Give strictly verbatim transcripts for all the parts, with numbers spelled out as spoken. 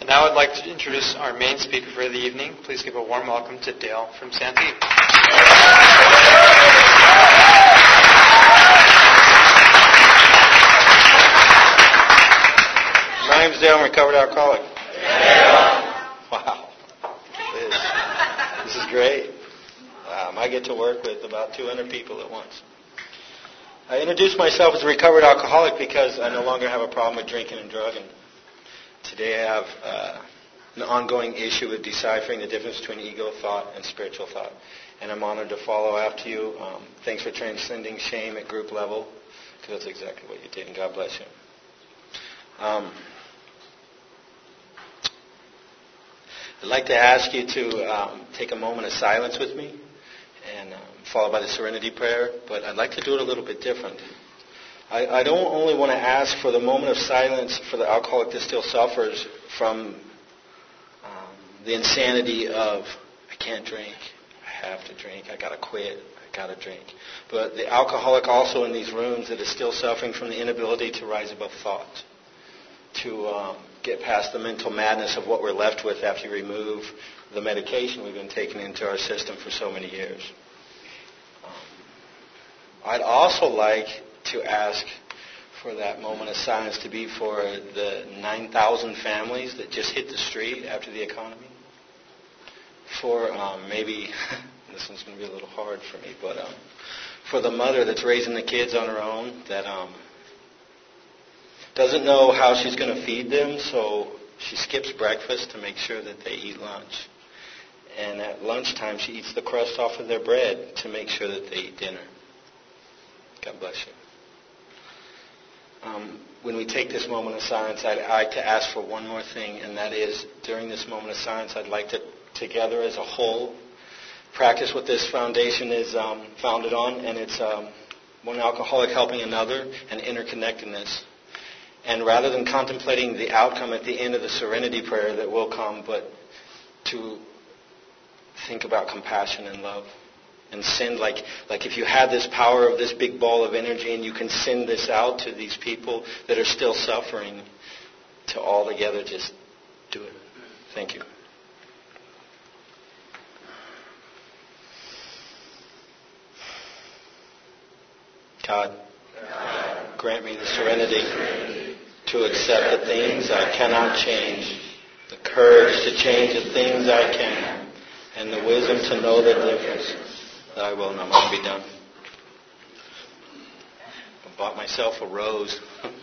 And now I'd like to introduce our main speaker for the evening. Please give a warm welcome to Dale from Santee. My name's Dale. I'm a recovered alcoholic. Wow. This, this is great. Um, I get to work with about two hundred people at once. I introduced myself as a recovered alcoholic because I no longer have a problem with drinking and drugging. Today I have uh, an ongoing issue with deciphering the difference between ego thought and spiritual thought. And I'm honored to follow after you. Um, thanks for transcending shame at group level, because that's exactly what you did, and God bless you. Um, I'd like to ask you to um, take a moment of silence with me, and um, followed by the Serenity Prayer, but I'd like to do it a little bit different. I, I don't only want to ask for the moment of silence for the alcoholic that still suffers from um, the insanity of, I can't drink, I have to drink, I got to quit, I got to drink. But the alcoholic also in these rooms that is still suffering from the inability to rise above thought, to um, get past the mental madness of what we're left with after you remove the medication we've been taking into our system for so many years. Um, I'd also like to ask for that moment of silence to be for the nine thousand families that just hit the street after the economy. For um, maybe, this one's going to be a little hard for me, but um, for the mother that's raising the kids on her own, that um, doesn't know how she's going to feed them, so she skips breakfast to make sure that they eat lunch. And at lunchtime, she eats the crust off of their bread to make sure that they eat dinner. God bless you. Um, when we take this moment of silence, I'd like to ask for one more thing, and that is, during this moment of silence, I'd like to, together as a whole, practice what this foundation is um, founded on, and it's um, one alcoholic helping another and interconnectedness. And rather than contemplating the outcome at the end of the Serenity Prayer that will come, but to think about compassion and love. And send, like, like if you have this power of this big ball of energy and you can send this out to these people that are still suffering, to all together just do it. Thank you. God, grant me the serenity to accept the things I cannot change, the courage to change the things I can, and the wisdom to know the difference. Thy will, not mine, be done. I bought myself a rose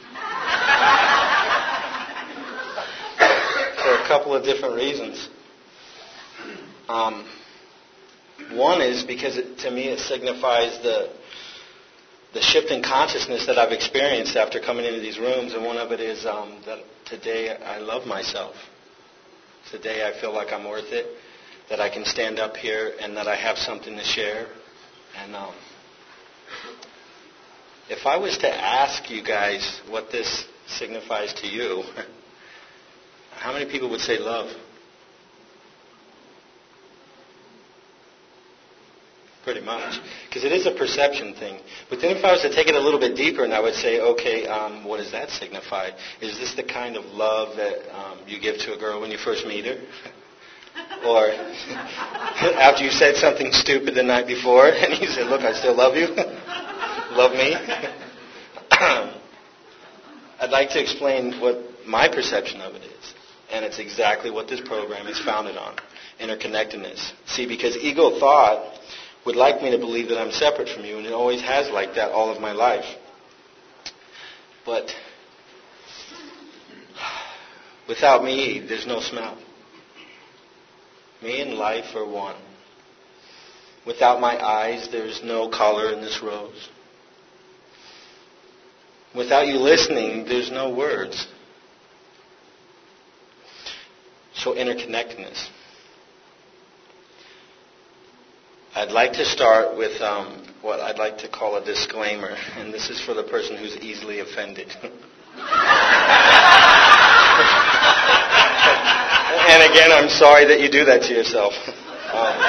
for a couple of different reasons. Um, one is because it, to me it signifies the the shift in consciousness that I've experienced after coming into these rooms, and one of it is um, that today I love myself. Today I feel like I'm worth it, that I can stand up here and that I have something to share. And um, if I was to ask you guys what this signifies to you, how many people would say love? Pretty much. Because it is a perception thing. But then if I was to take it a little bit deeper and I would say, okay, um, what does that signify? Is this the kind of love that um, you give to a girl when you first meet her? Or after you said something stupid the night before and you said, look, I still love you. Love me. I'd like to explain what my perception of it is. And it's exactly what this program is founded on. Interconnectedness. See, because ego thought would like me to believe that I'm separate from you, and it always has like that all of my life. But without me, there's no smell. Me and life are one. Without my eyes, there's no color in this rose. Without you listening, there's no words. So interconnectedness. I'd like to start with um, what I'd like to call a disclaimer, and this is for the person who's easily offended. And again, I'm sorry that you do that to yourself. Um,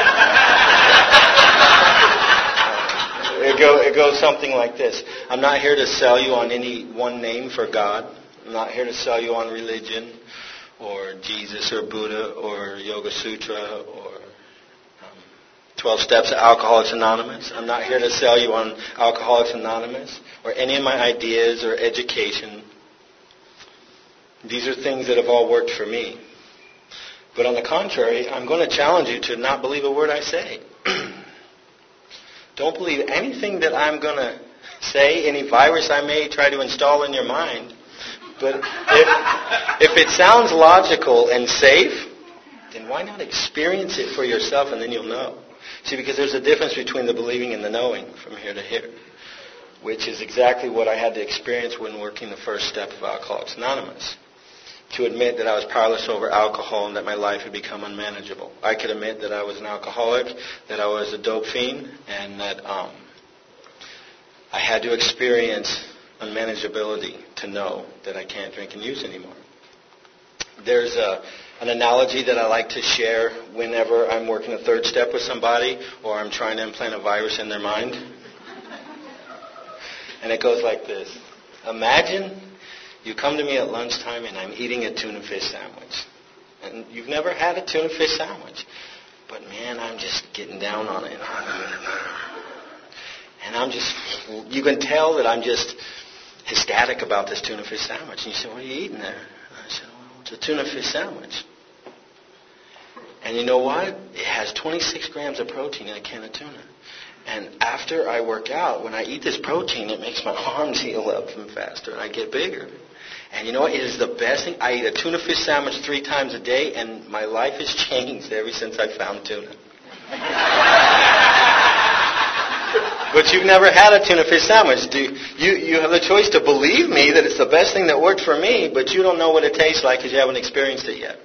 it, go, it goes something like this. I'm not here to sell you on any one name for God. I'm not here to sell you on religion or Jesus or Buddha or Yoga Sutra or um, twelve Steps of Alcoholics Anonymous. I'm not here to sell you on Alcoholics Anonymous or any of my ideas or education. These are things that have all worked for me. But on the contrary, I'm going to challenge you to not believe a word I say. Don't believe anything that I'm going to say, any virus I may try to install in your mind. But if, if it sounds logical and safe, then why not experience it for yourself and then you'll know. See, because there's a difference between the believing and the knowing from here to here, which is exactly what I had to experience when working the first step of Alcoholics Anonymous. To admit that I was powerless over alcohol and that my life had become unmanageable. I could admit that I was an alcoholic, that I was a dope fiend, and that um, I had to experience unmanageability to know that I can't drink and use anymore. There's a, an analogy that I like to share whenever I'm working a third step with somebody or I'm trying to implant a virus in their mind. And it goes like this. Imagine you come to me at lunchtime and I'm eating a tuna fish sandwich. And you've never had a tuna fish sandwich. But man, I'm just getting down on it. And I'm just, you can tell that I'm just ecstatic about this tuna fish sandwich. And you say, what are you eating there? And I said, well, it's a tuna fish sandwich. And you know what? It has twenty-six grams of protein in a can of tuna. And after I work out, when I eat this protein, it makes my arms heal up and faster, and I get bigger. And you know what? It is the best thing. I eat a tuna fish sandwich three times a day, and my life has changed ever since I found tuna. But you've never had a tuna fish sandwich. Do you, you have the choice to believe me that it's the best thing that worked for me, but you don't know what it tastes like because you haven't experienced it yet.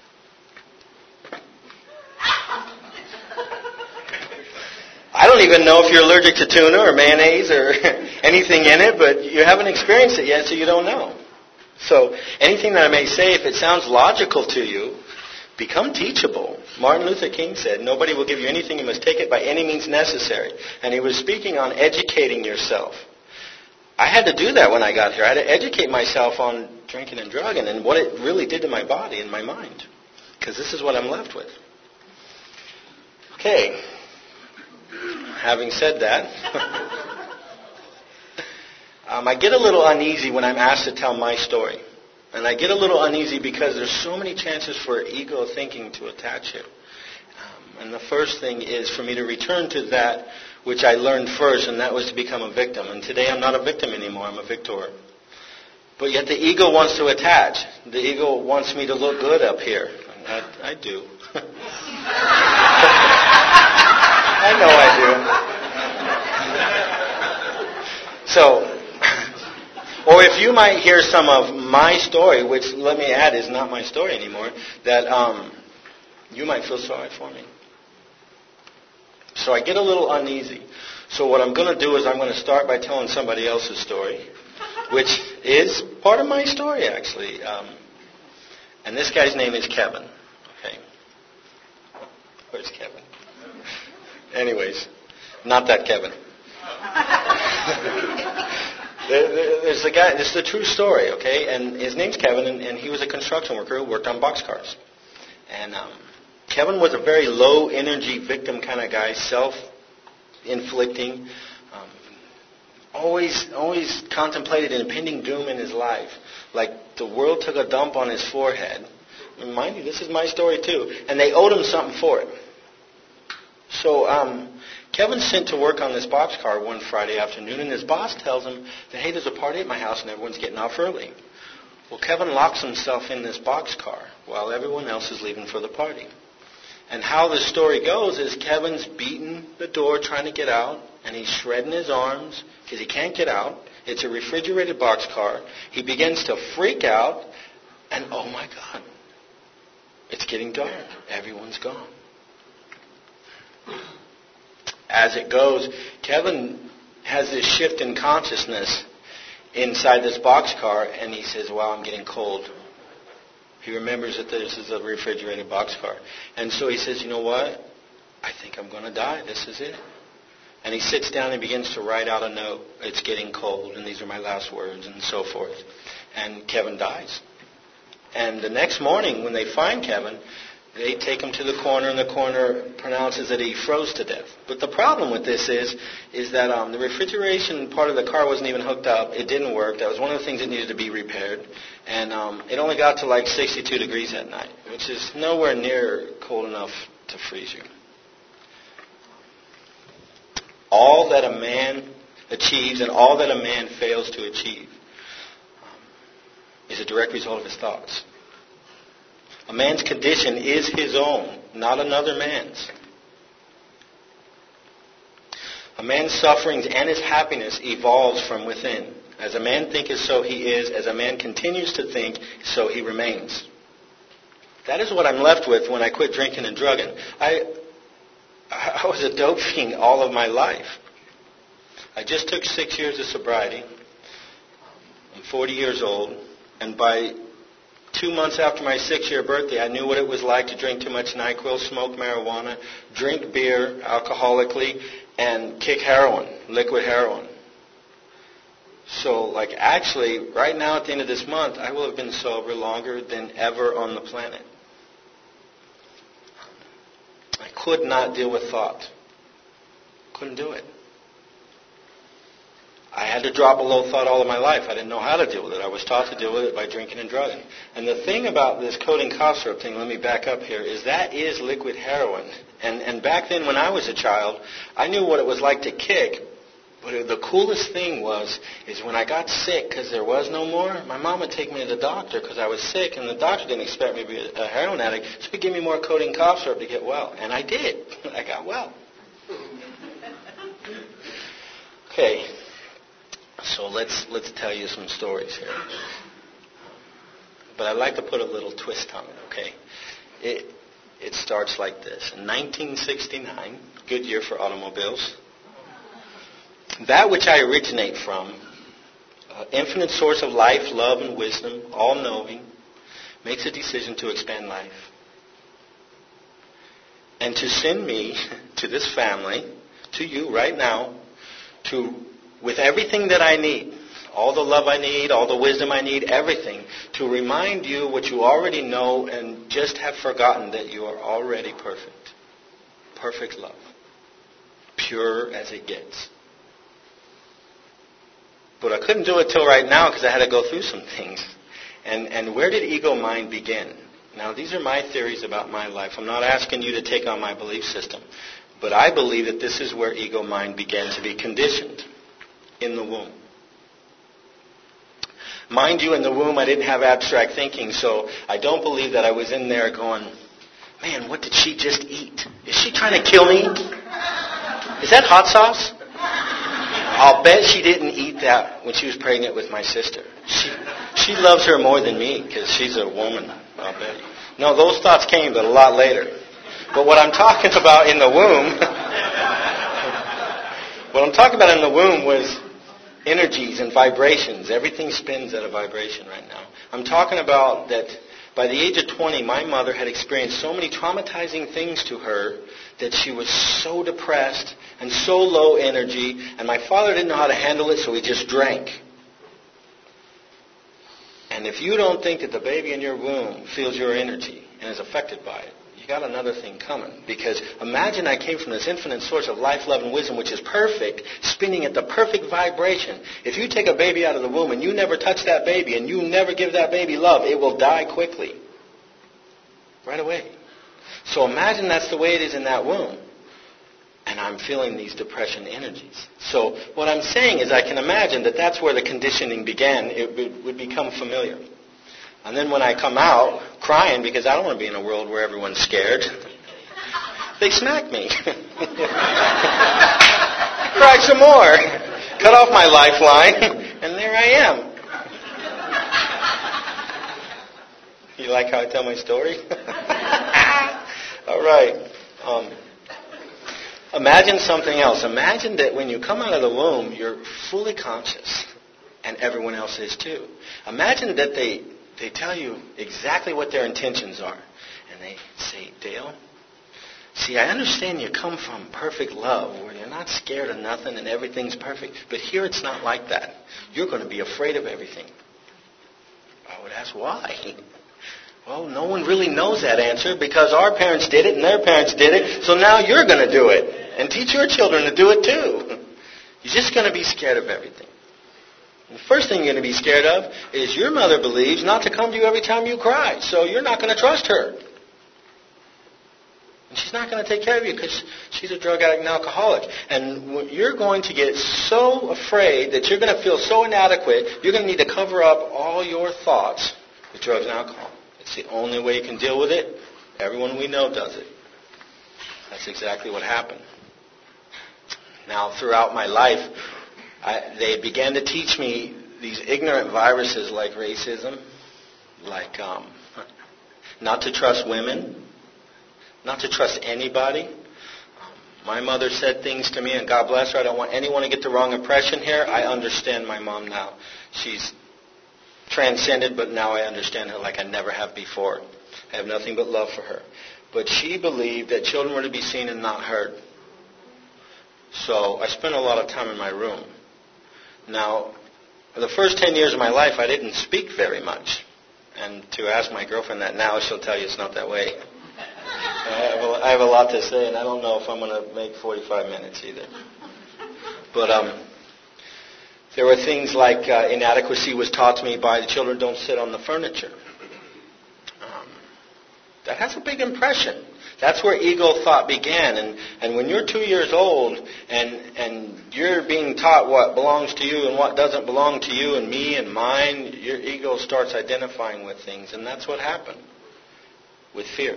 I don't even know if you're allergic to tuna or mayonnaise or anything in it, but you haven't experienced it yet, so you don't know. So anything that I may say, if it sounds logical to you, become teachable. Martin Luther King said, nobody will give you anything, you must take it by any means necessary. And he was speaking on educating yourself. I had to do that when I got here. I had to educate myself on drinking and drugging and what it really did to my body and my mind. Because this is what I'm left with. Okay. Having said that, um, I get a little uneasy when I'm asked to tell my story. And I get a little uneasy because there's so many chances for ego thinking to attach it. Um, and the first thing is for me to return to that which I learned first, and that was to become a victim. And today I'm not a victim anymore, I'm a victor. But yet the ego wants to attach. The ego wants me to look good up here. I, I do. I know I do. So, or if you might hear some of my story, which, let me add, is not my story anymore, that um, you might feel sorry for me. So I get a little uneasy. So what I'm going to do is I'm going to start by telling somebody else's story, which is part of my story, actually. Um, and this guy's name is Kevin. Okay. Where's Kevin? Anyways, not that Kevin. there, there's a guy, this is a true story, okay? And his name's Kevin, and, and he was a construction worker who worked on boxcars. And um, Kevin was a very low-energy victim kind of guy, self-inflicting, um, always, always contemplated an impending doom in his life. Like the world took a dump on his forehead. And mind you, this is my story too. And they owed him something for it. So um, Kevin's sent to work on this boxcar one Friday afternoon, and his boss tells him that, hey, there's a party at my house and everyone's getting off early. Well, Kevin locks himself in this boxcar while everyone else is leaving for the party. And how the story goes is Kevin's beating the door trying to get out, and he's shredding his arms because he can't get out. It's a refrigerated boxcar. He begins to freak out, and oh my God, it's getting dark. Everyone's gone. As it goes, Kevin has this shift in consciousness inside this boxcar, and he says, wow, I'm getting cold. He remembers that this is a refrigerated boxcar. And so he says, you know what? I think I'm going to die. This is it. And he sits down and begins to write out a note. It's getting cold, and these are my last words, and so forth. And Kevin dies. And the next morning when they find Kevin, they take him to the coroner, and the coroner pronounces that he froze to death. But the problem with this is, is that um, the refrigeration part of the car wasn't even hooked up. It didn't work. That was one of the things that needed to be repaired. And um, it only got to like sixty-two degrees at night, which is nowhere near cold enough to freeze you. All that a man achieves and all that a man fails to achieve um, is a direct result of his thoughts. A man's condition is his own, not another man's. A man's sufferings and his happiness evolves from within. As a man thinketh, so he is. As a man continues to think, so he remains. That is what I'm left with when I quit drinking and drugging. I, I was a dope fiend all of my life. I just took six years of sobriety. I'm forty years old, and by Two months after my six-year birthday, I knew what it was like to drink too much NyQuil, smoke marijuana, drink beer alcoholically, and kick heroin, liquid heroin. So, like, actually, right now at the end of this month, I will have been sober longer than ever on the planet. I could not deal with thought. Couldn't do it. I had to drop below thought all of my life. I didn't know how to deal with it. I was taught to deal with it by drinking and drugging. And the thing about this codeine cough syrup thing, let me back up here, is that is liquid heroin. And, and back then when I was a child, I knew what it was like to kick. But the coolest thing was, is when I got sick because there was no more, my mom would take me to the doctor because I was sick, and the doctor didn't expect me to be a heroin addict, so he'd give me more codeine cough syrup to get well. And I did. I got well. Okay. So let's let's tell you some stories here. But I'd like to put a little twist on it, okay? It it starts like this. In nineteen sixty-nine, good year for automobiles. That which I originate from, uh, infinite source of life, love, and wisdom, all-knowing, makes a decision to expand life. And to send me to this family, to you right now, to with everything that I need, all the love I need, all the wisdom I need, everything, to remind you what you already know and just have forgotten that you are already perfect. Perfect love. Pure as it gets. But I couldn't do it till right now because I had to go through some things. And, and where did ego mind begin? Now, these are my theories about my life. I'm not asking you to take on my belief system. But I believe that this is where ego mind began to be conditioned. In the womb. Mind you, in the womb I didn't have abstract thinking, so I don't believe that I was in there going, man, what did she just eat? Is she trying to kill me? Is that hot sauce? I'll bet she didn't eat that when she was pregnant with my sister. She she loves her more than me because she's a woman, I'll bet. No, those thoughts came, but a lot later. But what I'm talking about in the womb, what I'm talking about in the womb was energies and vibrations. Everything spins at a vibration right now. I'm talking about that by the age of twenty, my mother had experienced so many traumatizing things to her that she was so depressed and so low energy, and my father didn't know how to handle it, so he just drank. And if you don't think that the baby in your womb feels your energy and is affected by it, you got another thing coming. Because imagine I came from this infinite source of life, love, and wisdom, which is perfect, spinning at the perfect vibration. If you take a baby out of the womb and you never touch that baby and you never give that baby love, it will die quickly. Right away. So imagine that's the way it is in that womb. And I'm feeling these depression energies. So what I'm saying is I can imagine that that's where the conditioning began. It would, would become familiar. And then when I come out crying, because I don't want to be in a world where everyone's scared, they smack me. Cry some more. Cut off my lifeline, and there I am. You like how I tell my story? All right. Um, imagine something else. Imagine that when you come out of the womb, you're fully conscious, and everyone else is too. Imagine that they... They tell you exactly what their intentions are. And they say, Dale, see, I understand you come from perfect love where you're not scared of nothing and everything's perfect. But here it's not like that. You're going to be afraid of everything. I would ask, why? well, no one really knows that answer because our parents did it and their parents did it, so now you're going to do it. And teach your children to do it too. You're just going to be scared of everything. And the first thing you're going to be scared of is your mother believes not to come to you every time you cry, so you're not going to trust her. And she's not going to take care of you because she's a drug addict and alcoholic. And you're going to get so afraid that you're going to feel so inadequate, you're going to need to cover up all your thoughts with drugs and alcohol. It's the only way you can deal with it. Everyone we know does it. That's exactly what happened. Now, throughout my life, I, they began to teach me these ignorant viruses like racism, like um, not to trust women, not to trust anybody. My mother said things to me, and God bless her. I don't want anyone to get the wrong impression here. I understand my mom now. She's transcended, but now I understand her like I never have before. I have nothing but love for her. But she believed that children were to be seen and not heard. So I spent a lot of time in my room. Now, for the first ten years of my life, I didn't speak very much. And to ask my girlfriend that now, she'll tell you it's not that way. I have a, I have a lot to say, and I don't know if I'm going to make forty-five minutes either. But um, there were things like uh, inadequacy was taught to me by the children don't sit on the furniture. Um, that has a big impression. That's where ego thought began. And, and when you're two years old and, and you're being taught what belongs to you and what doesn't belong to you and me and mine, your ego starts identifying with things. And that's what happened with fear.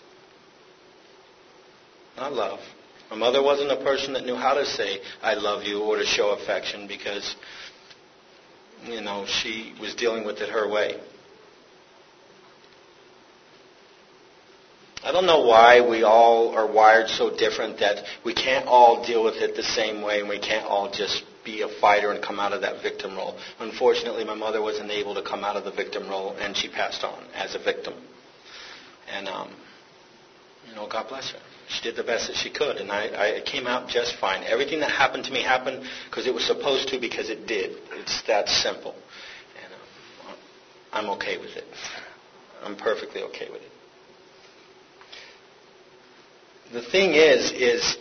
Not love. My mother wasn't a person that knew how to say, I love you, or to show affection because, you know, she was dealing with it her way. I don't know why we all are wired so different that we can't all deal with it the same way and we can't all just be a fighter and come out of that victim role. Unfortunately, my mother wasn't able to come out of the victim role and she passed on as a victim. And, um, you know, God bless her. She did the best that she could, and I, I came out just fine. Everything that happened to me happened because it was supposed to, because it did. It's that simple. And um, I'm okay with it. I'm perfectly okay with it. The thing is, is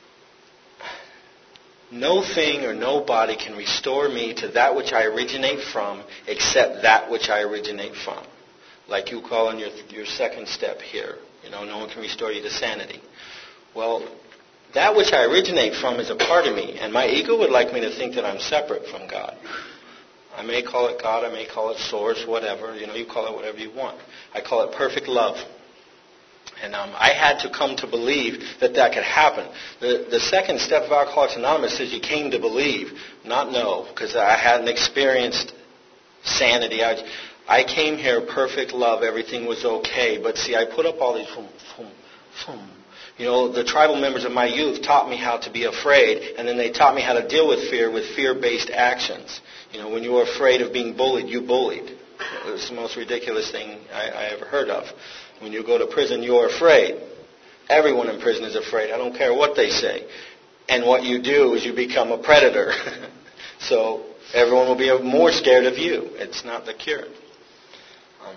no thing or nobody can restore me to that which I originate from except that which I originate from. Like you call on your, your second step here. You know, no one can restore you to sanity. Well, that which I originate from is a part of me, and my ego would like me to think that I'm separate from God. I may call it God, I may call it source, whatever. You know, you call it whatever you want. I call it perfect love. And um, I had to come to believe that that could happen. The, the second step of Alcoholics Anonymous says you came to believe, not know, because I hadn't experienced sanity. I, I came here, perfect love, everything was okay. But see, I put up all these, boom, boom, boom. You know, the tribal members of my youth taught me how to be afraid, and then they taught me how to deal with fear with fear-based actions. You know, when you were afraid of being bullied, you bullied. It was the most ridiculous thing I, I ever heard of. When you go to prison, you're afraid. Everyone in prison is afraid. I don't care what they say. And what you do is you become a predator. So everyone will be more scared of you. It's not the cure. Um,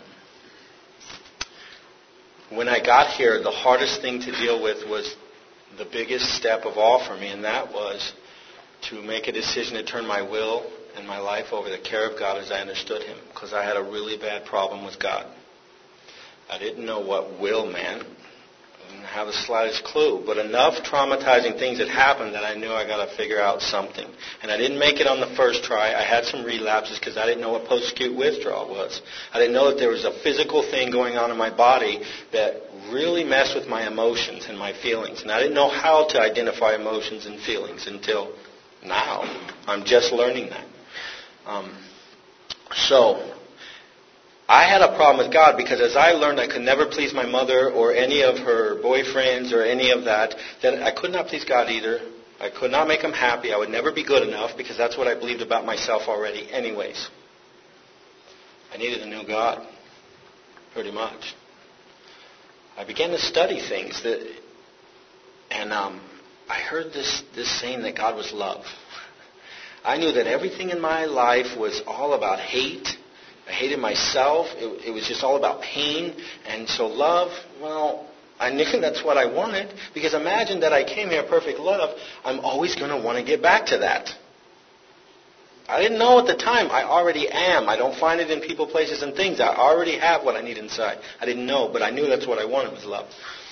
when I got here, the hardest thing to deal with was the biggest step of all for me, and that was to make a decision to turn my will and my life over the care of God as I understood Him, because I had a really bad problem with God. I didn't know what will meant. I didn't have the slightest clue. But enough traumatizing things had happened that I knew I got to figure out something. And I didn't make it on the first try. I had some relapses because I didn't know what post-acute withdrawal was. I didn't know that there was a physical thing going on in my body that really messed with my emotions and my feelings. And I didn't know how to identify emotions and feelings until now. I'm just learning that. Um, so... I had a problem with God because as I learned I could never please my mother or any of her boyfriends or any of that, that I could not please God either. I could not make Him happy. I would never be good enough because that's what I believed about myself already anyways. I needed a new God, pretty much. I began to study things that, and um, I heard this, this saying that God was love. I knew that everything in my life was all about hate I hated myself. It, it was just all about pain. And so love, well, I knew that's what I wanted. Because imagine that I came here, perfect love. I'm always going to want to get back to that. I didn't know at the time. I already am. I don't find it in people, places, and things. I already have what I need inside. I didn't know, but I knew that's what I wanted was love.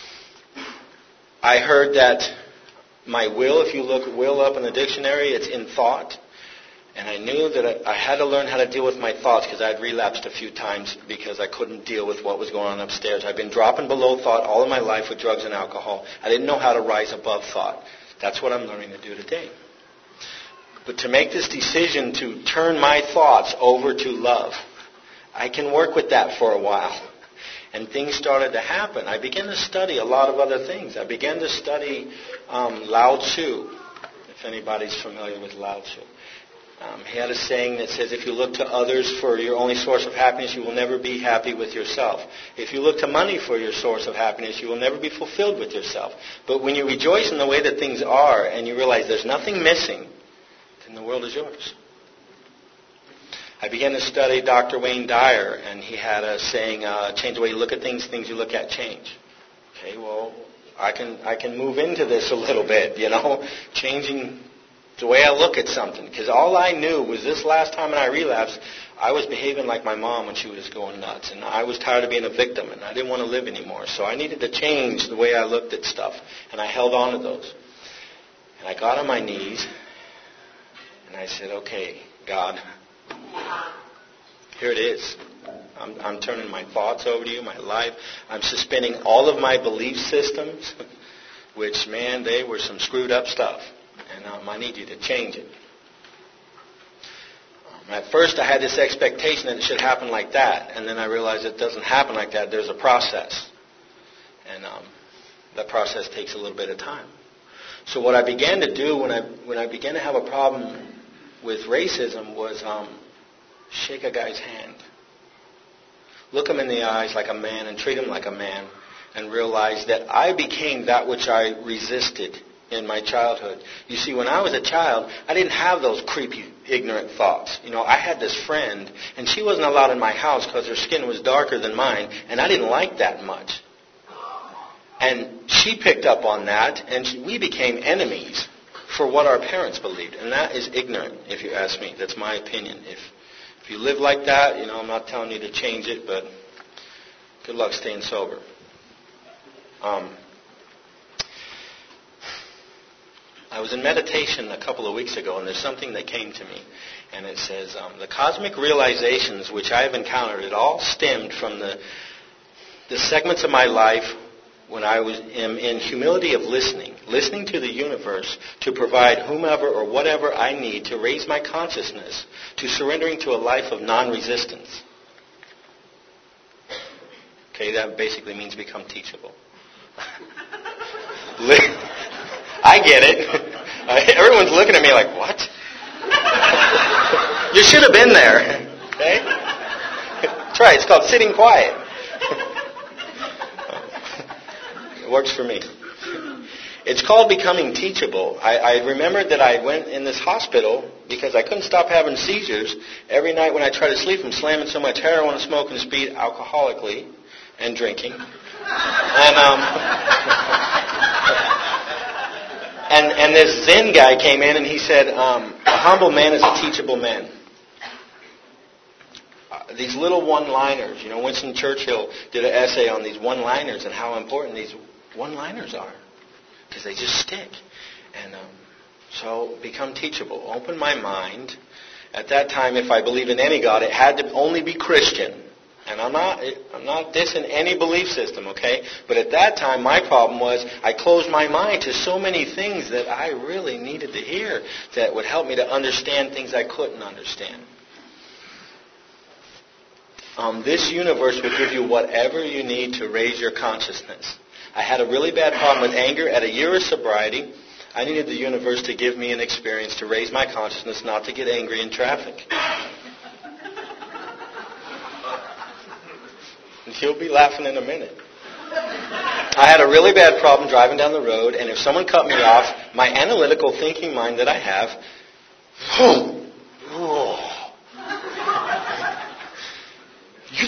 I heard that my will, if you look will up in the dictionary, it's in thought. And I knew that I, I had to learn how to deal with my thoughts because I had relapsed a few times because I couldn't deal with what was going on upstairs. I've been dropping below thought all of my life with drugs and alcohol. I didn't know how to rise above thought. That's what I'm learning to do today. But to make this decision to turn my thoughts over to love, I can work with that for a while. And things started to happen. I began to study a lot of other things. I began to study um, Lao Tzu, if anybody's familiar with Lao Tzu. Um, he had a saying that says, if you look to others for your only source of happiness, you will never be happy with yourself. If you look to money for your source of happiness, you will never be fulfilled with yourself. But when you rejoice in the way that things are and you realize there's nothing missing, then the world is yours. I began to study Doctor Wayne Dyer, and he had a saying, uh, change the way you look at things, things you look at change. Okay, well, I can I can move into this a little bit, you know, changing the way I look at something. Because all I knew was this last time when I relapsed, I was behaving like my mom when she was going nuts. And I was tired of being a victim, and I didn't want to live anymore. So I needed to change the way I looked at stuff. And I held on to those. And I got on my knees, and I said, okay, God, here it is. I'm, I'm turning my thoughts over to you, my life. I'm suspending all of my belief systems, which, man, they were some screwed up stuff. And um, I need you to change it. Um, at first, I had this expectation that it should happen like that. And then I realized it doesn't happen like that. There's a process. And um, that process takes a little bit of time. So what I began to do when I when I began to have a problem with racism was um, shake a guy's hand. Look him in the eyes like a man and treat him like a man, and realize that I became that which I resisted in my childhood. You see, when I was a child, I didn't have those creepy, ignorant thoughts. You know, I had this friend, and she wasn't allowed in my house because her skin was darker than mine, and I didn't like that much. And she picked up on that, and she, we became enemies for what our parents believed. And that is ignorant, if you ask me. That's my opinion. If if you live like that, you know, I'm not telling you to change it, but good luck staying sober. Um, I was in meditation a couple of weeks ago, and there's something that came to me. And it says, um, the cosmic realizations which I have encountered, it all stemmed from the the segments of my life when I was in, in humility of listening, listening to the universe to provide whomever or whatever I need to raise my consciousness, to surrendering to a life of non-resistance. Okay, that basically means become teachable. I get it. Everyone's looking at me like, what? You should have been there. Okay? Try it. It's called sitting quiet. It works for me. It's called becoming teachable. I, I remembered that I went in this hospital because I couldn't stop having seizures. Every night when I tried to sleep, I'm slamming so much heroin, smoking, speed, alcoholically, and drinking. And um, and and this Zen guy came in and he said, um, a humble man is a teachable man. Uh, these little one-liners, you know, Winston Churchill did an essay on these one-liners and how important these one-liners are. Because they just stick. And um, so become teachable. Open my mind. At that time, if I believed in any God, it had to only be Christian. And I'm not I'm not dissing any belief system, okay? But at that time, my problem was I closed my mind to so many things that I really needed to hear that would help me to understand things I couldn't understand. Um, this universe will give you whatever you need to raise your consciousness. I had a really bad problem with anger. At a year of sobriety, I needed the universe to give me an experience to raise my consciousness, not to get angry in traffic. You'll be laughing in a minute. I had a really bad problem driving down the road, and if someone cut me off, my analytical thinking mind that I have,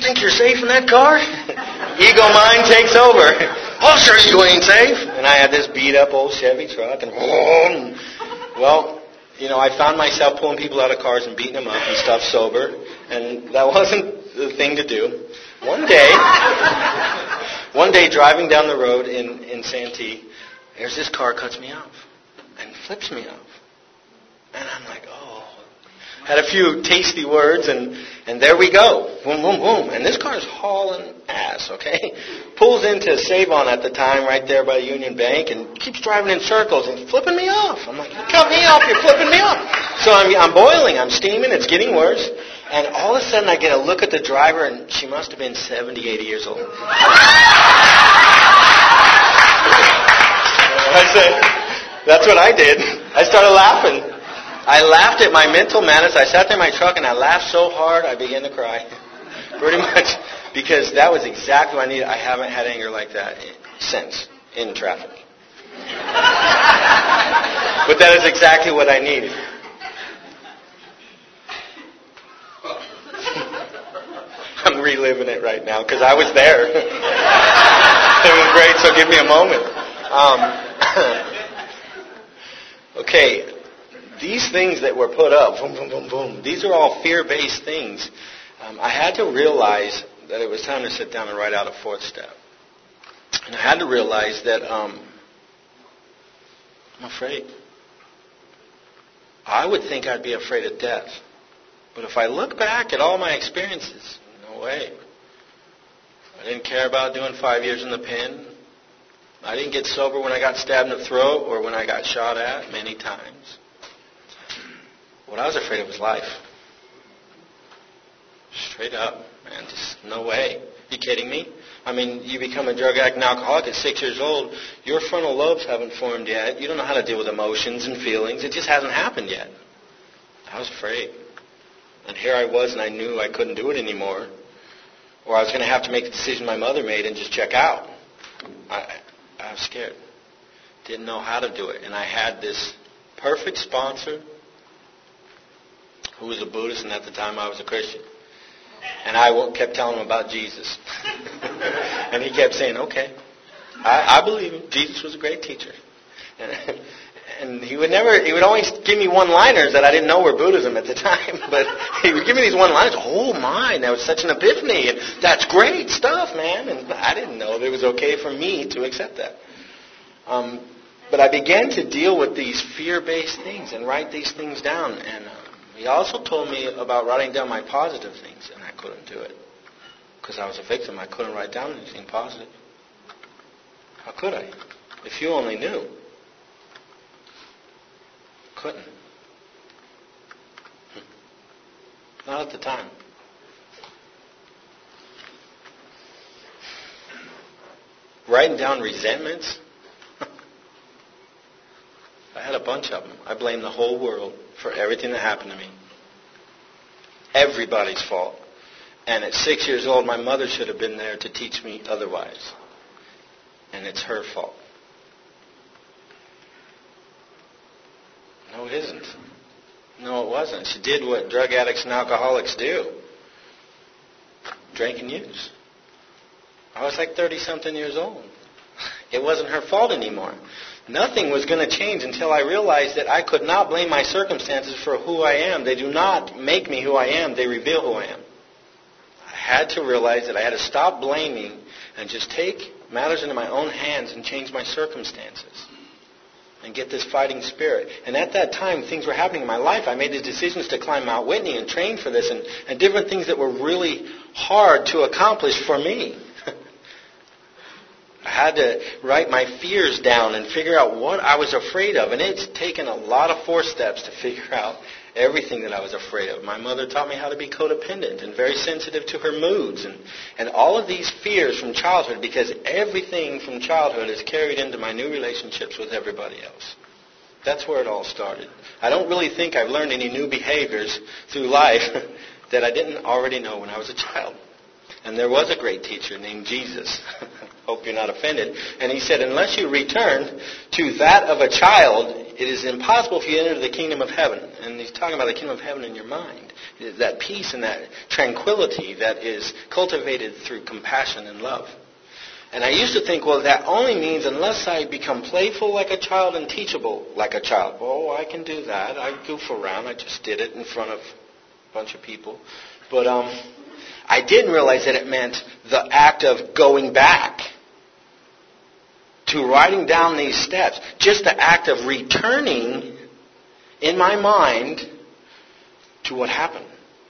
think you're safe in that car? Ego mind takes over. Oh, sure, you ain't safe. And I had this beat up old Chevy truck. And, and well, you know, I found myself pulling people out of cars and beating them up and stuff sober. And that wasn't the thing to do. One day, one day driving down the road in, in Santee, there's this car cuts me off and flips me off. And I'm like, oh. Had a few tasty words, and, and there we go. Boom, boom, boom. And this car's hauling ass, okay? Pulls into Save-On at the time right there by Union Bank and keeps driving in circles and flipping me off. I'm like, you cut me off, you're flipping me off. So I'm, I'm boiling, I'm steaming, it's getting worse. And all of a sudden I get a look at the driver, and she must have been seventy, eighty years old. I said, that's what I did. I started laughing. I laughed at my mental madness. I sat there in my truck and I laughed so hard I began to cry. Pretty much because that was exactly what I needed. I haven't had anger like that since in traffic. But that is exactly what I needed. I'm reliving it right now because I was there. It was great, so give me a moment. Um, okay. These things that were put up, boom, boom, boom, boom, these are all fear-based things. Um, I had to realize that it was time to sit down and write out a fourth step. And I had to realize that um, I'm afraid. I would think I'd be afraid of death. But if I look back at all my experiences, no way. I didn't care about doing five years in the pen. I didn't get sober when I got stabbed in the throat or when I got shot at many times. What I was afraid of was life. Straight up, man. Just no way. You kidding me? I mean, you become a drug addict and alcoholic at six years old. Your frontal lobes haven't formed yet. You don't know how to deal with emotions and feelings. It just hasn't happened yet. I was afraid. And here I was, and I knew I couldn't do it anymore. Or I was going to have to make the decision my mother made and just check out. I, I was scared. Didn't know how to do it. And I had this perfect sponsor who was a Buddhist, and at the time I was a Christian. And I kept telling him about Jesus. And he kept saying, okay, I, I believe him. Jesus was a great teacher. And, and he would never, he would always give me one-liners that I didn't know were Buddhism at the time. But he would give me these one-liners. Oh, my, that was such an epiphany. And that's great stuff, man. And I didn't know that it was okay for me to accept that. Um, but I began to deal with these fear-based things and write these things down. And uh, he also told me about writing down my positive things, and I couldn't do it. Because I was a victim, I couldn't write down anything positive. How could I? If you only knew. Couldn't. Not at the time. Writing down resentments. I had a bunch of them. I blamed the whole world for everything that happened to me. Everybody's fault. And at six years old, my mother should have been there to teach me otherwise. And it's her fault. No, it isn't. No, it wasn't. She did what drug addicts and alcoholics do. Drink and use. I was like thirty-something years old. It wasn't her fault anymore. Nothing was going to change until I realized that I could not blame my circumstances for who I am. They do not make me who I am. They reveal who I am. I had to realize that I had to stop blaming and just take matters into my own hands and change my circumstances and get this fighting spirit. And at that time, things were happening in my life. I made the decisions to climb Mount Whitney and train for this and, and different things that were really hard to accomplish for me. I had to write my fears down and figure out what I was afraid of. And it's taken a lot of four steps to figure out everything that I was afraid of. My mother taught me how to be codependent and very sensitive to her moods. And, and all of these fears from childhood, because everything from childhood is carried into my new relationships with everybody else. That's where it all started. I don't really think I've learned any new behaviors through life that I didn't already know when I was a child. And there was a great teacher named Jesus. Hope you're not offended. And he said, unless you return to that of a child, it is impossible for you to enter the kingdom of heaven. And he's talking about the kingdom of heaven in your mind. That peace and that tranquility that is cultivated through compassion and love. And I used to think, well, that only means unless I become playful like a child and teachable like a child. Oh, I can do that. I goof around. I just did it in front of a bunch of people. But um, I didn't realize that it meant the act of going back to writing down these steps. Just the act of returning in my mind to what happened.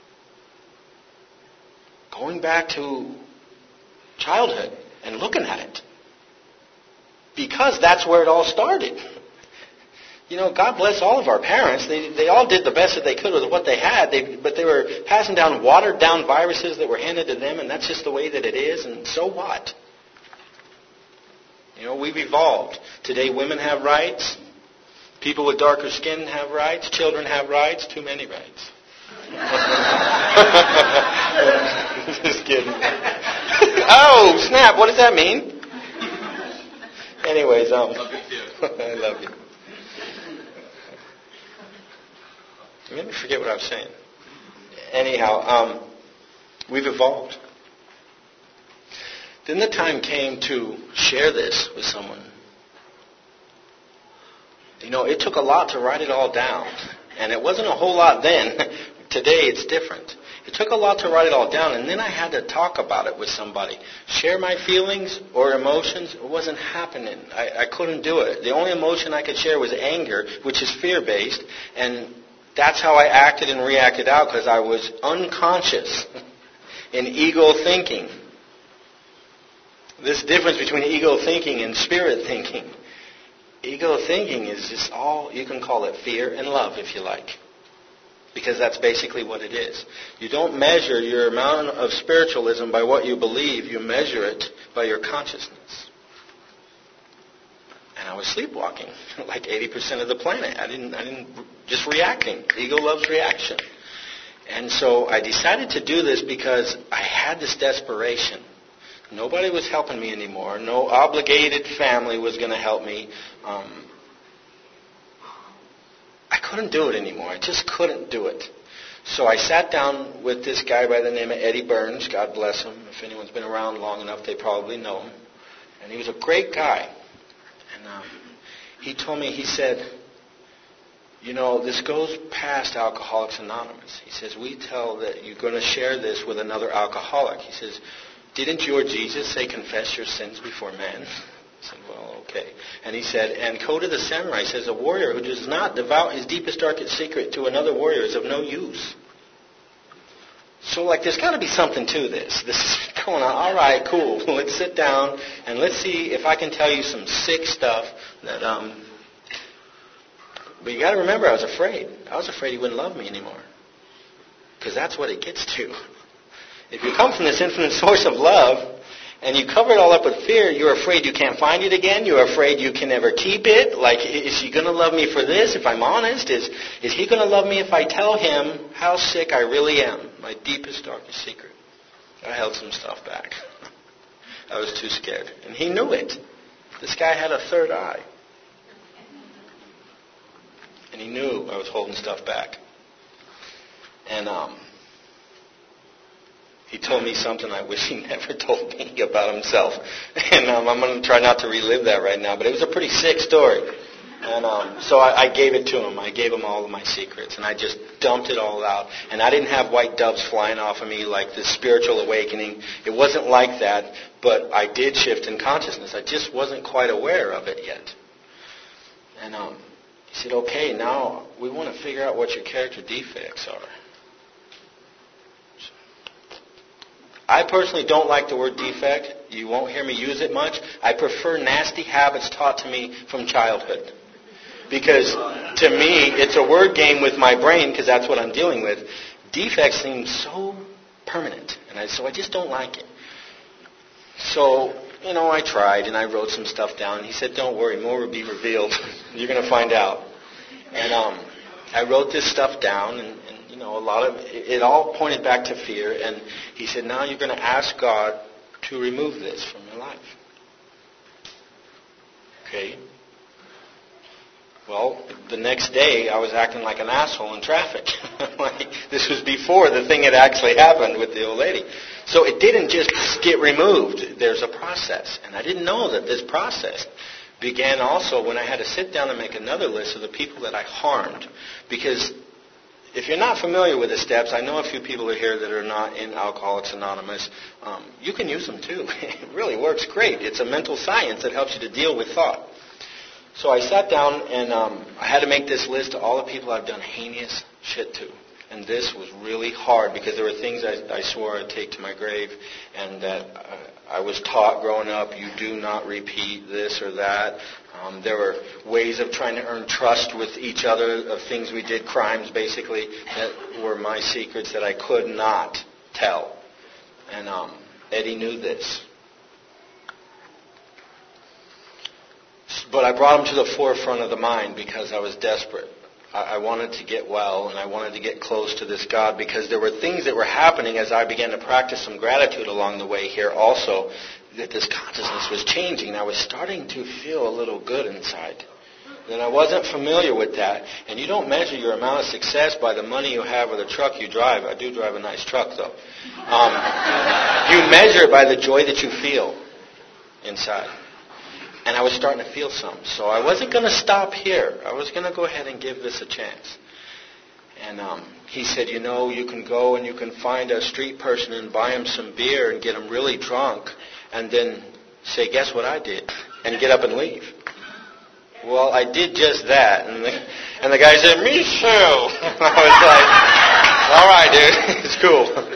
Going back to childhood. And looking at it. Because that's where it all started. You know, God bless all of our parents. They they all did the best that they could with what they had. They, but they were passing down watered down viruses that were handed to them, and that's just the way that it is, and so what? You know, we've evolved. Today women have rights. People with darker skin have rights. Children have rights. Too many rights. Just kidding. Oh, snap. What does that mean? Anyways, um, I love you. You made me forget what I was saying. Anyhow, um, we've evolved. Then the time came to share this with someone. You know, it took a lot to write it all down. And it wasn't a whole lot then. Today it's different. It took a lot to write it all down, and then I had to talk about it with somebody. Share my feelings or emotions. It wasn't happening. I, I couldn't do it. The only emotion I could share was anger, which is fear-based, and that's how I acted and reacted out because I was unconscious in ego thinking. This difference between ego thinking and spirit thinking. Ego thinking is just all, you can call it fear and love if you like. Because that's basically what it is. You don't measure your amount of spiritualism by what you believe. You measure it by your consciousness. And I was sleepwalking, like eighty percent of the planet. I didn't, I didn't, just reacting. Ego loves reaction. And so I decided to do this because I had this desperation. Nobody was helping me anymore. No obligated family was going to help me. Um, I couldn't do it anymore. I just couldn't do it. So I sat down with this guy by the name of Eddie Burns. God bless him. If anyone's been around long enough, they probably know him. And he was a great guy. And um, he told me, he said, you know, this goes past Alcoholics Anonymous. He says, we tell that you're going to share this with another alcoholic. He says, didn't your Jesus say confess your sins before man? I said, well, okay. And he said, and Code of the Samurai says, a warrior who does not devout his deepest, darkest secret to another warrior is of no use. So, like, there's got to be something to this. This is going on. All right, cool. Let's sit down and let's see if I can tell you some sick stuff that, um... But you got to remember, I was afraid. I was afraid he wouldn't love me anymore. Because that's what it gets to. If you come from this infinite source of love, and you cover it all up with fear, you're afraid you can't find it again. You're afraid you can never keep it. Like, is he going to love me for this if I'm honest? Is, is he going to love me if I tell him how sick I really am? My deepest, darkest secret. I held some stuff back. I was too scared. And he knew it. This guy had a third eye. And he knew I was holding stuff back. And, um... he told me something I wish he never told me about himself. And um, I'm going to try not to relive that right now. But it was a pretty sick story. And um, so I, I gave it to him. I gave him all of my secrets. And I just dumped it all out. And I didn't have white doves flying off of me like this spiritual awakening. It wasn't like that. But I did shift in consciousness. I just wasn't quite aware of it yet. And um, he said, okay, now we want to figure out what your character defects are. I personally don't like the word defect. You won't hear me use it much. I prefer nasty habits taught to me from childhood. Because to me, it's a word game with my brain because that's what I'm dealing with. Defects seem so permanent. And I, so I just don't like it. So, you know, I tried and I wrote some stuff down. He said, don't worry, more will be revealed. You're going to find out. And um, I wrote this stuff down and, and you know, a lot of it, it all pointed back to fear. And he said, now you're going to ask God to remove this from your life. Okay. Well, the next day I was acting like an asshole in traffic. Like, this was before the thing had actually happened with the old lady. So it didn't just get removed. There's a process. And I didn't know that this process began also when I had to sit down and make another list of the people that I harmed. Because if you're not familiar with the steps, I know a few people are here that are not in Alcoholics Anonymous. Um, you can use them too. It really works great. It's a mental science that helps you to deal with thought. So I sat down and um, I had to make this list of all the people I've done heinous shit to. And this was really hard because there were things I, I swore I'd take to my grave and that uh, I was taught growing up, you do not repeat this or that. Um, there were ways of trying to earn trust with each other, of things we did, crimes basically, that were my secrets that I could not tell. And um, Eddie knew this. But I brought him to the forefront of the mind because I was desperate. I, I wanted to get well, and I wanted to get close to this God because there were things that were happening as I began to practice some gratitude along the way here also, that this consciousness was changing. I was starting to feel a little good inside. And I wasn't familiar with that. And you don't measure your amount of success by the money you have or the truck you drive. I do drive a nice truck, though. Um, you measure it by the joy that you feel inside. And I was starting to feel some. So I wasn't going to stop here. I was going to go ahead and give this a chance. And um, he said, you know, you can go and you can find a street person and buy him some beer and get him really drunk and then say, guess what I did? And get up and leave. Well, I did just that. And the, and the guy said, me too. I was like, all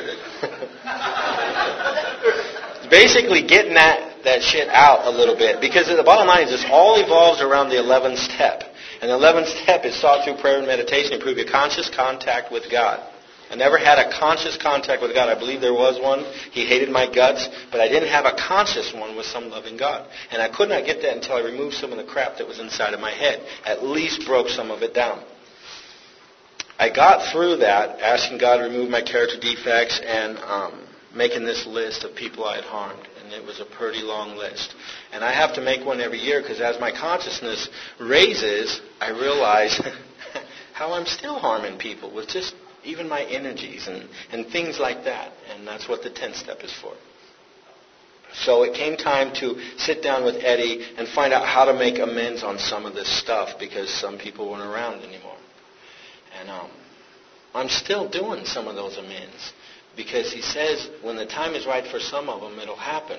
right, dude, it's cool. Basically getting that that shit out a little bit. Because the bottom line is this all evolves around the eleventh step. And the eleventh step is sought through prayer and meditation, improve your conscious contact with God. I never had a conscious contact with God. I believe there was one. He hated my guts. But I didn't have a conscious one with some loving God. And I could not get that until I removed some of the crap that was inside of my head. At least broke some of it down. I got through that, asking God to remove my character defects and um, making this list of people I had harmed. And it was a pretty long list. And I have to make one every year because as my consciousness raises, I realize how I'm still harming people with just even my energies and, and things like that. And that's what the tenth step is for. So it came time to sit down with Eddie and find out how to make amends on some of this stuff because some people weren't around anymore. And um, I'm still doing some of those amends. Because he says when the time is right for some of them, it'll happen.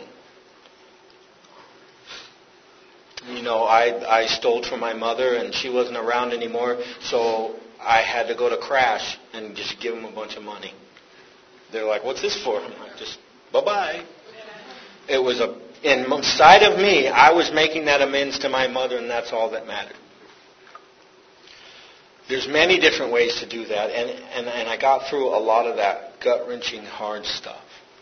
You know, I I stole from my mother and she wasn't around anymore, so I had to go to Crash and just give them a bunch of money. They're like, what's this for? I'm like, just bye-bye. It was a, inside of me, I was making that amends to my mother and that's all that mattered. There's many different ways to do that, and, and, and I got through a lot of that gut-wrenching hard stuff.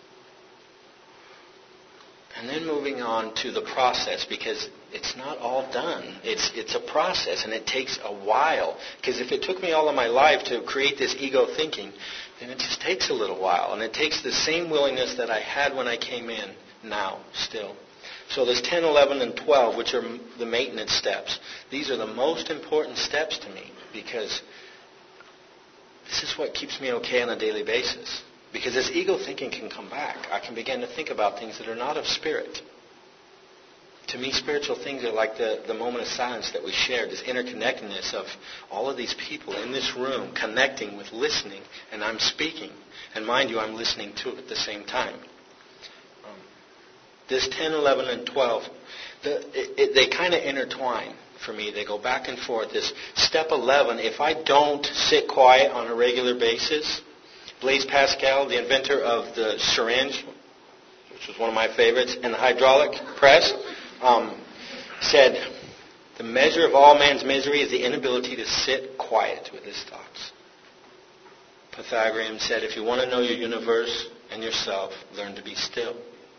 And then moving on to the process, because it's not all done. It's it's a process, and it takes a while. Because if it took me all of my life to create this ego thinking, then it just takes a little while. And it takes the same willingness that I had when I came in now still. So there's ten, eleven, and twelve, which are the maintenance steps. These are the most important steps to me because this is what keeps me okay on a daily basis. Because this ego thinking can come back. I can begin to think about things that are not of spirit. To me, spiritual things are like the, the moment of silence that we shared, this interconnectedness of all of these people in this room connecting with listening, and I'm speaking. And mind you, I'm listening too at the same time. Um, this ten, eleven, and twelve, the, it, it, they kind of intertwine for me. They go back and forth. This step eleven, if I don't sit quiet on a regular basis, Blaise Pascal, the inventor of the syringe, which was one of my favorites, and the hydraulic press, um, said, the measure of all man's misery is the inability to sit quiet with his thoughts. Pythagorean said, if you want to know your universe and yourself, learn to be still.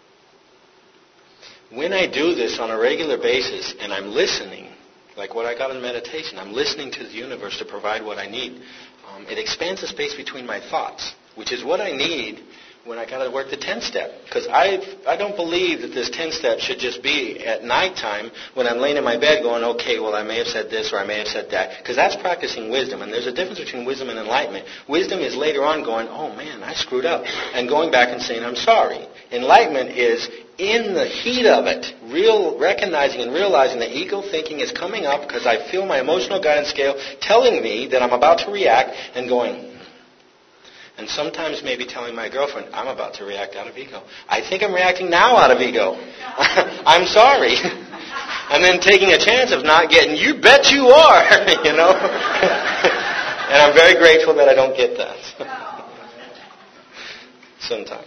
When I do this on a regular basis and I'm listening, like what I got in meditation, I'm listening to the universe to provide what I need. Um, it expands the space between my thoughts, which is what I need when I got to work the ten-step. Because I I don't believe that this ten-step should just be at nighttime when I'm laying in my bed going, okay, well, I may have said this or I may have said that. Because that's practicing wisdom. And there's a difference between wisdom and enlightenment. Wisdom is later on going, oh, man, I screwed up. And going back and saying, I'm sorry. Enlightenment is in the heat of it, real recognizing and realizing that ego thinking is coming up because I feel my emotional guidance scale telling me that I'm about to react and going, and sometimes maybe telling my girlfriend, I'm about to react out of ego. I think I'm reacting now out of ego. I'm sorry. And then taking a chance of not getting, you bet you are, you know. And I'm very grateful that I don't get that. Sometimes.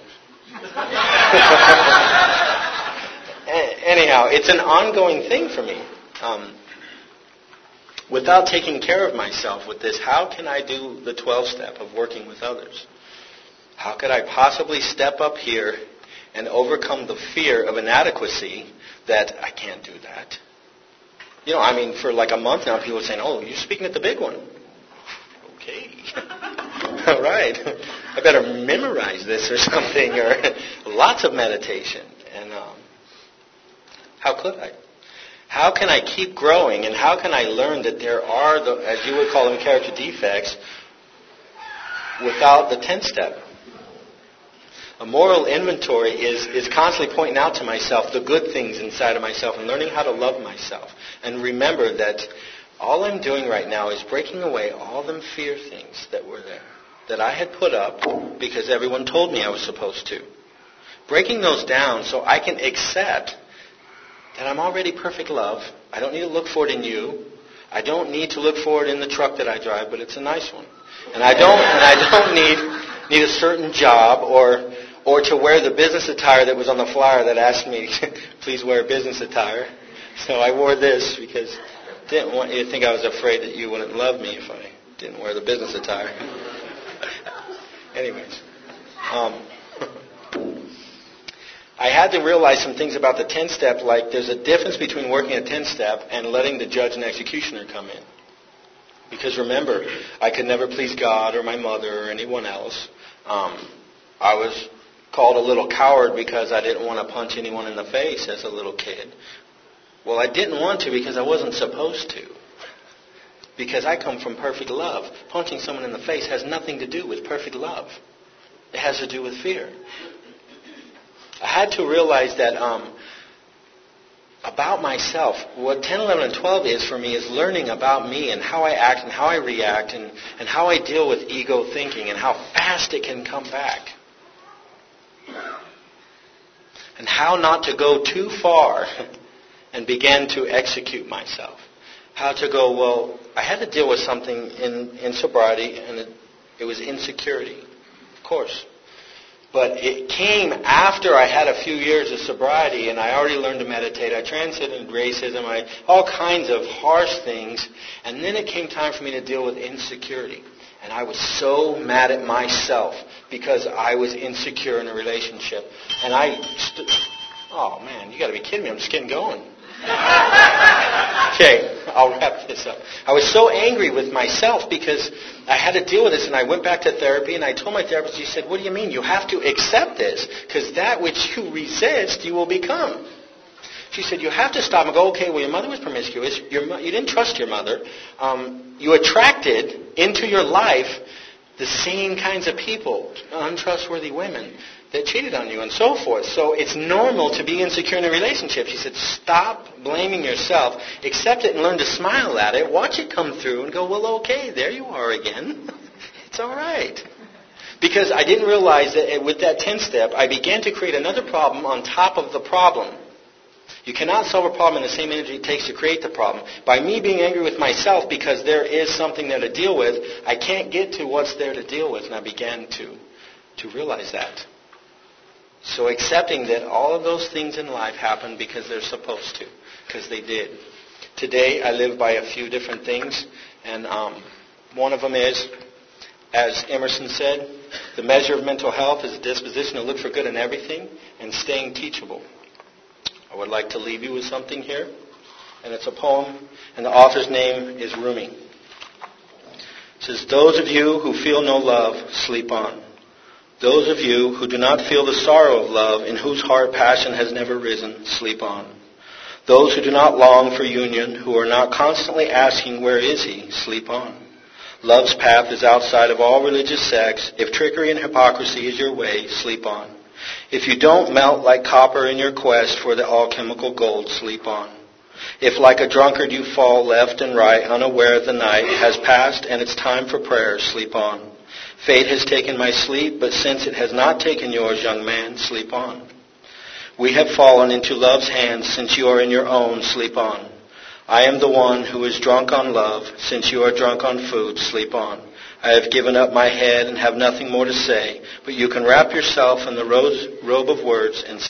Anyhow, it's an ongoing thing for me. Um, Without taking care of myself with this, how can I do the twelve-step of working with others? How could I possibly step up here and overcome the fear of inadequacy that I can't do that? You know, I mean, for like a month now, people are saying, oh, you're speaking at the big one. Okay. All right. I better memorize this or something, or lots of meditation. And um, how could I? How can I keep growing, and how can I learn that there are, the, as you would call them, character defects without the ten-step? A moral inventory is, is constantly pointing out to myself the good things inside of myself and learning how to love myself. And remember that all I'm doing right now is breaking away all them fear things that were there, that I had put up because everyone told me I was supposed to. Breaking those down so I can accept that I'm already perfect love. I don't need to look for it in you. I don't need to look for it in the truck that I drive, but it's a nice one. And I don't and I don't need need a certain job or or to wear the business attire that was on the flyer that asked me, please wear business attire. So I wore this because I didn't want you to think I was afraid that you wouldn't love me if I didn't wear the business attire. Anyways. Um I had to realize some things about the ten-step, like there's a difference between working a ten-step and letting the judge and executioner come in. Because remember, I could never please God or my mother or anyone else. Um, I was called a little coward because I didn't want to punch anyone in the face as a little kid. Well, I didn't want to because I wasn't supposed to. Because I come from perfect love. Punching someone in the face has nothing to do with perfect love. It has to do with fear. I had to realize that um, about myself, what ten, eleven, and twelve is for me is learning about me and how I act and how I react and, and how I deal with ego thinking and how fast it can come back. And how not to go too far and begin to execute myself. How to go, well, I had to deal with something in, in sobriety and it, it was insecurity, of course. But it came after I had a few years of sobriety and I already learned to meditate. I transcended racism, I, all kinds of harsh things. And then it came time for me to deal with insecurity. And I was so mad at myself because I was insecure in a relationship. And I, st- oh man, you got to be kidding me. I'm just getting going. Okay, I'll wrap this up. I was so angry with myself because I had to deal with this, and I went back to therapy, and I told my therapist, she said, what do you mean? You have to accept this, because that which you resist, you will become. She said, you have to stop and go, okay, well, your mother was promiscuous. Your, you didn't trust your mother. Um, you attracted into your life the same kinds of people, untrustworthy women that cheated on you and so forth. So it's normal to be insecure in a relationship. She said, stop blaming yourself. Accept it and learn to smile at it. Watch it come through and go, well, okay, there you are again. It's all right. Because I didn't realize that with that ten-step, I began to create another problem on top of the problem. You cannot solve a problem in the same energy it takes to create the problem. By me being angry with myself because there is something there to deal with, I can't get to what's there to deal with. And I began to, to realize that. So accepting that all of those things in life happen because they're supposed to, because they did. Today I live by a few different things, and um, one of them is, as Emerson said, the measure of mental health is a disposition to look for good in everything and staying teachable. I would like to leave you with something here, and it's a poem, and the author's name is Rumi. It says, those of you who feel no love, sleep on. Those of you who do not feel the sorrow of love, in whose heart passion has never risen, sleep on. Those who do not long for union, who are not constantly asking, where is he, sleep on. Love's path is outside of all religious sects. If trickery and hypocrisy is your way, sleep on. If you don't melt like copper in your quest for the alchemical gold, sleep on. If like a drunkard you fall left and right, unaware the night has passed and it's time for prayer, sleep on. Fate has taken my sleep, but since it has not taken yours, young man, sleep on. We have fallen into love's hands, since you are in your own, sleep on. I am the one who is drunk on love, since you are drunk on food, sleep on. I have given up my head and have nothing more to say, but you can wrap yourself in the robe of words and